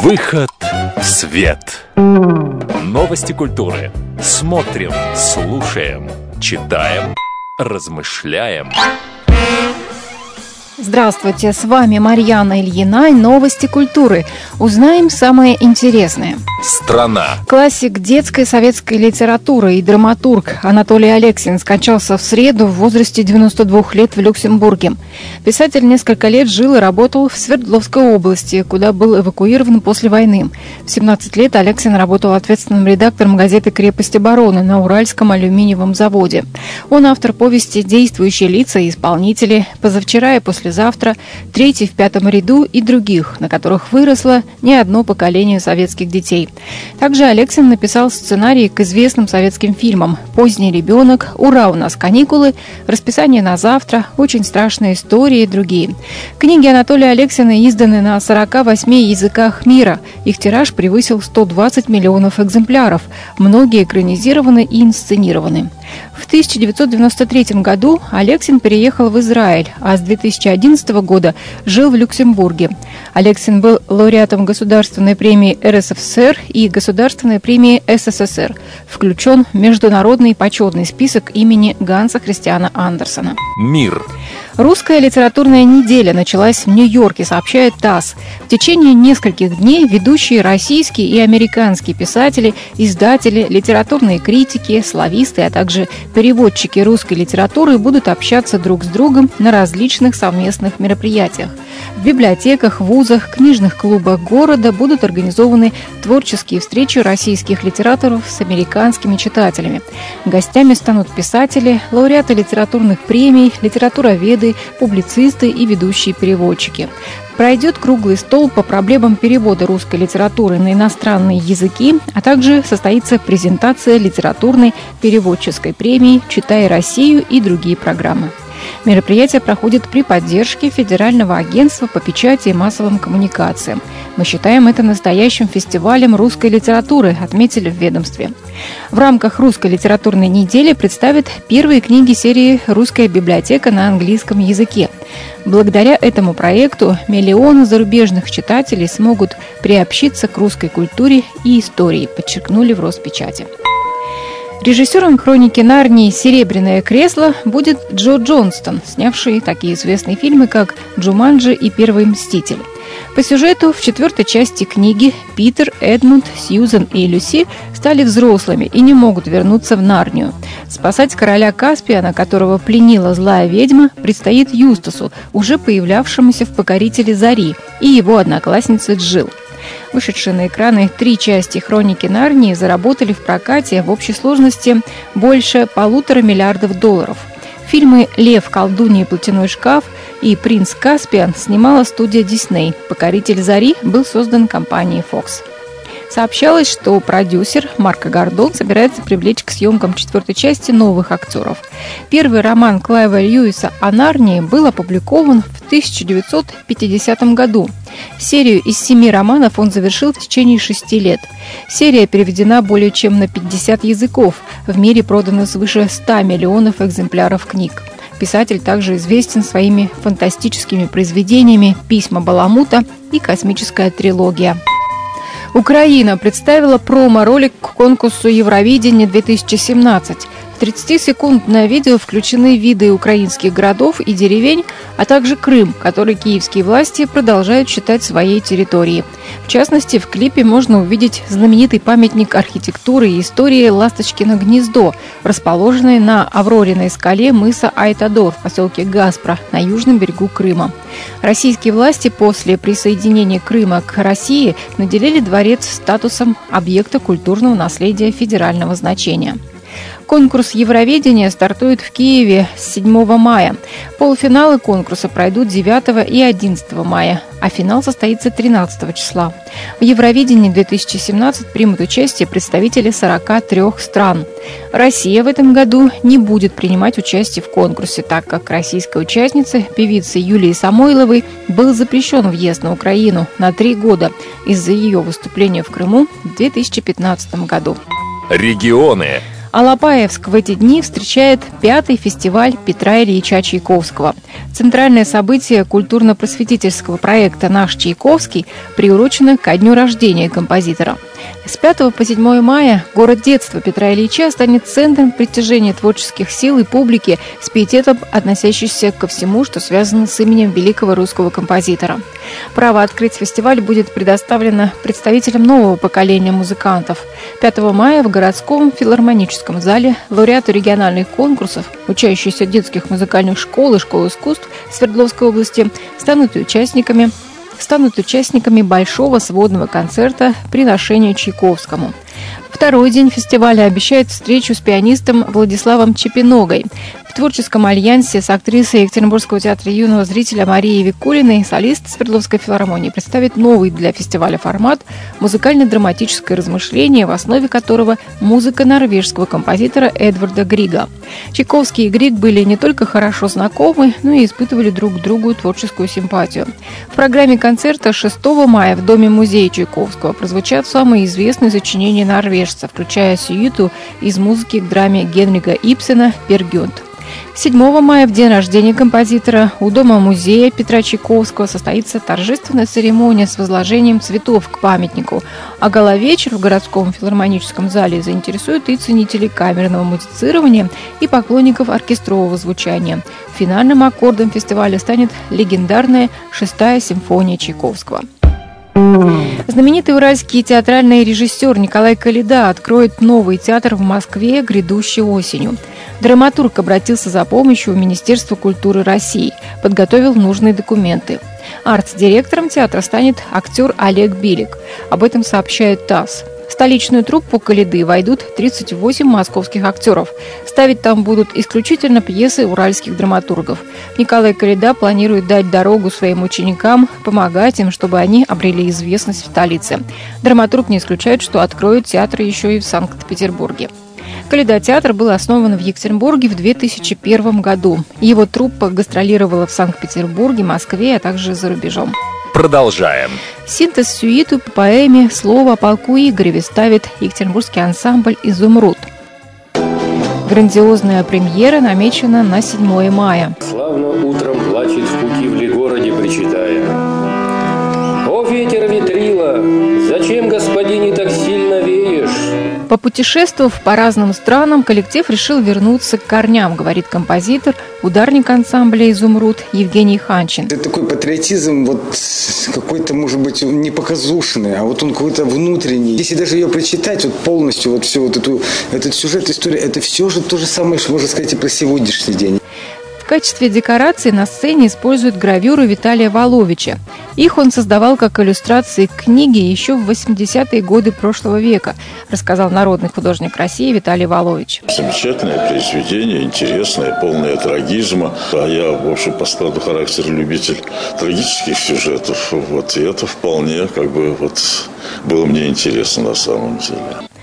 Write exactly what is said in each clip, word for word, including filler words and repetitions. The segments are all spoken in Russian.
Выход в свет. Новости культуры. Смотрим, слушаем, читаем, размышляем. Здравствуйте, с вами Марьяна Ильина и новости культуры. Узнаем самое интересное. Страна. Классик детской советской литературы и драматург Анатолий Алексин скончался в среду в возрасте девяноста двух лет в Люксембурге. Писатель несколько лет жил и работал в Свердловской области, куда был эвакуирован после войны. В семнадцать лет Алексин работал ответственным редактором газеты «Крепость обороны» на Уральском алюминиевом заводе. Он автор повести «Действующие лица и исполнители», «Позавчера и послезавтра», «Третий в пятом ряду» и других, на которых выросло не одно поколение советских детей. Также Алексин написал сценарии к известным советским фильмам «Поздний ребенок», «Ура, у нас каникулы», «Расписание на завтра», «Очень страшные истории» и другие. Книги Анатолия Алексина изданы на сорока восьми языках мира. Их тираж превысил сто двадцать миллионов экземпляров. Многие экранизированы и инсценированы. В тысяча девятьсот девяносто третьем году Алексин переехал в Израиль, а с две тысячи одиннадцатого года жил в Люксембурге. Алексин был лауреатом Государственной премии эр эс эф эс эр и Государственной премии эс эс эс эр. Включен в международный почетный список имени Ганса Христиана Андерсена. Мир. Русская литературная неделя началась в Нью-Йорке, сообщает ТАСС. В течение нескольких дней ведущие российские и американские писатели, издатели, литературные критики, слависты, а также переводчики русской литературы будут общаться друг с другом на различных совместных мероприятиях. В библиотеках, вузах, книжных клубах города будут организованы творческие встречи российских литераторов с американскими читателями. Гостями станут писатели, лауреаты литературных премий, литературоведы, публицисты и ведущие переводчики. Пройдет круглый стол по проблемам перевода русской литературы на иностранные языки, а также состоится презентация литературной переводческой премии «Читай Россию» и другие программы. Мероприятие проходит при поддержке Федерального агентства по печати и массовым коммуникациям. Мы считаем это настоящим фестивалем русской литературы, отметили в ведомстве. В рамках русской литературной недели представят первые книги серии «Русская библиотека» на английском языке. Благодаря этому проекту миллионы зарубежных читателей смогут приобщиться к русской культуре и истории, подчеркнули в Роспечати. Режиссером «Хроники Нарнии. Серебряное кресло» будет Джо Джонстон, снявший такие известные фильмы, как «Джуманджи» и «Первый мститель». По сюжету в четвертой части книги Питер, Эдмунд, Сьюзен и Люси стали взрослыми и не могут вернуться в Нарнию. Спасать короля Каспиана, которого пленила злая ведьма, предстоит Юстасу, уже появлявшемуся в «Покорителе Зари», и его однокласснице Джилл. Вышедшие на экраны три части «Хроники Нарнии» заработали в прокате в общей сложности больше полутора миллиардов долларов. Фильмы «Лев, колдунья и платяной шкаф» и «Принц Каспиан» снимала студия Дисней. «Покоритель Зари» был создан компанией Fox. Сообщалось, что продюсер Марко Гордон собирается привлечь к съемкам четвертой части новых актеров. Первый роман Клайва Льюиса о Нарнии был опубликован в тысяча девятьсот пятидесятом году. Серию из семи романов он завершил в течение шести лет. Серия переведена более чем на пятьдесят языков. В мире продано свыше ста миллионов экземпляров книг. Писатель также известен своими фантастическими произведениями «Письма Баламута» и «Космическая трилогия». Украина представила промо-ролик к конкурсу Евровидения две тысячи семнадцать. В тридцатисекундное видео включены виды украинских городов и деревень, а также Крым, который киевские власти продолжают считать своей территорией. В частности, в клипе можно увидеть знаменитый памятник архитектуры и истории «Ласточкино гнездо», расположенный на Аврориной скале мыса Айтадор в поселке Гаспро на южном берегу Крыма. Российские власти после присоединения Крыма к России наделили дворец статусом объекта культурного наследия федерального значения. Конкурс Евровидения стартует в Киеве с седьмого мая. Полуфиналы конкурса пройдут девятого и одиннадцатого мая, а финал состоится тринадцатого числа. В Евровидении две тысячи семнадцать примут участие представители сорока трёх стран. Россия в этом году не будет принимать участие в конкурсе, так как российской участнице, певице Юлии Самойловой, был запрещен въезд на Украину на три года из-за ее выступления в Крыму в две тысячи пятнадцатом году. Регионы. Алапаевск в эти дни встречает пятый фестиваль Петра Ильича Чайковского. Центральное событие культурно-просветительского проекта «Наш Чайковский» приурочено ко дню рождения композитора. С пятого по седьмое мая город детства Петра Ильича станет центром притяжения творческих сил и публики с пиететом, относящейся ко всему, что связано с именем великого русского композитора. Право открыть фестиваль будет предоставлено представителям нового поколения музыкантов. пятого мая в городском филармоническом зале лауреаты региональных конкурсов, учащиеся детских музыкальных школ и школ искусств Свердловской области, станут участниками станут участниками большого сводного концерта «Приношение Чайковскому». Второй день фестиваля обещает встречу с пианистом Владиславом Чепиногой. В творческом альянсе с актрисой Екатеринбургского театра юного зрителя Марией Викулиной солист Свердловской филармонии представит новый для фестиваля формат музыкально-драматическое размышление, в основе которого музыка норвежского композитора Эдварда Грига. Чайковский и Григ были не только хорошо знакомы, но и испытывали друг к другу творческую симпатию. В программе концерта шестого мая в Доме-музее Чайковского прозвучат самые известные сочинения норвежца, включая сюиту из музыки к драме Генрика Ибсена «Пер Гюнт». седьмого мая, в день рождения композитора, у Дома-музея Петра Чайковского состоится торжественная церемония с возложением цветов к памятнику, а гала-вечер в городском филармоническом зале заинтересует и ценителей камерного музицирования, и поклонников оркестрового звучания. Финальным аккордом фестиваля станет легендарная шестая симфония Чайковского. Знаменитый уральский театральный режиссер Николай Коляда откроет новый театр в Москве грядущей осенью. Драматург обратился за помощью в Министерство культуры России, подготовил нужные документы. Арт-директором театра станет актер Олег Билик. Об этом сообщает ТАСС. В столичную труппу Коляды войдут тридцать восемь московских актеров. Ставить там будут исключительно пьесы уральских драматургов. Николай Коляда планирует дать дорогу своим ученикам, помогать им, чтобы они обрели известность в столице. Драматург не исключает, что откроет театр еще и в Санкт-Петербурге. Коляда-театр был основан в Екатеринбурге в две тысячи первом году. Его труппа гастролировала в Санкт-Петербурге, Москве, а также за рубежом. Продолжаем. Синтез сюиту по поэме «Слово о полку Игореве» ставит екатеринбургский ансамбль «Изумруд». Грандиозная премьера намечена на седьмое мая. Славно утром плачет в Путивле городе, причитая: «О, ветер ветрила, зачем, господине, так сильно веешь?» Попутешествовав по разным странам, коллектив решил вернуться к корням, говорит композитор, ударник ансамбля «Изумруд» Евгений Ханчин. Это такой патриотизм, вот какой-то, может быть, не показушный, а вот он какой-то внутренний. Если даже ее прочитать вот полностью, вот всю вот эту, этот сюжет, история, это все же то же самое, что можно сказать и про сегодняшний день. В качестве декорации на сцене используют гравюры Виталия Воловича. Их он создавал как иллюстрации к книге еще в восьмидесятые годы прошлого века, рассказал народный художник России Виталий Волович. Замечательное произведение, интересное, полное трагизма. А я, в общем, по складу характера любитель трагических сюжетов. Вот, и это вполне как бы вот было мне интересно на самом деле.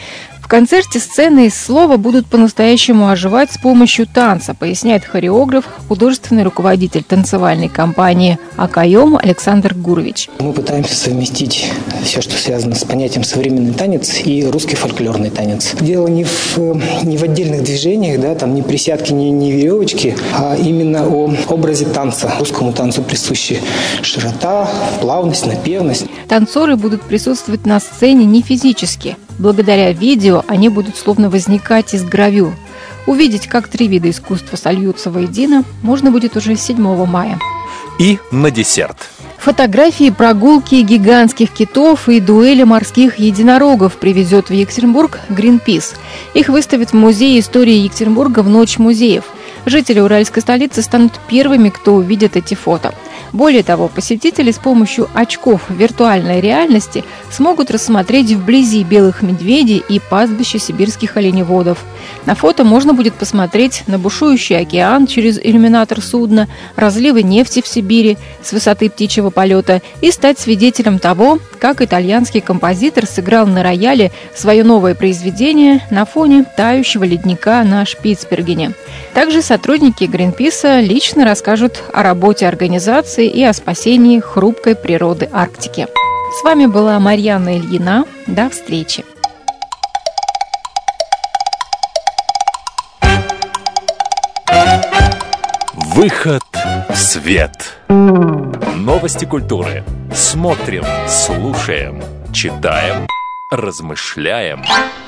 В концерте сцены из слова будут по-настоящему оживать с помощью танца, поясняет хореограф, художественный руководитель танцевальной компании «Акаем» Александр Гурович. Мы пытаемся совместить все, что связано с понятием современный танец и русский фольклорный танец. Дело не в, не в отдельных движениях, да, там ни присядки, ни, ни веревочки, а именно о образе танца. Русскому танцу присущи широта, плавность, напевность. Танцоры будут присутствовать на сцене не физически. Благодаря видео они будут словно возникать из гравюр. Увидеть, как три вида искусства сольются воедино, можно будет уже седьмого мая. И на десерт. Фотографии прогулки гигантских китов и дуэли морских единорогов привезет в Екатеринбург Greenpeace. Их выставят в Музее истории Екатеринбурга в Ночь музеев. Жители уральской столицы станут первыми, кто увидит эти фото. Более того, посетители с помощью очков виртуальной реальности смогут рассмотреть вблизи белых медведей и пастбища сибирских оленеводов. На фото можно будет посмотреть на бушующий океан через иллюминатор судна, разливы нефти в Сибири с высоты птичьего полета и стать свидетелем того, как итальянский композитор сыграл на рояле свое новое произведение на фоне тающего ледника на Шпицбергене. Также сотрудники Greenpeace лично расскажут о работе организации и о спасении хрупкой природы Арктики. С вами была Марьяна Ильина. До встречи! Выход в свет. Новости культуры. Смотрим, слушаем, читаем, размышляем.